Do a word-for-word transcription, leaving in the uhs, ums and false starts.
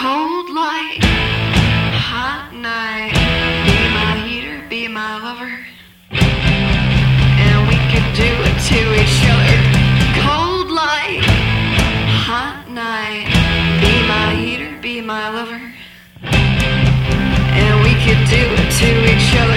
Cold light, hot night. Be my heater, be my lover, and we could do it to each other. Cold light, hot night. Be my heater, be my lover, and we could do it to each other.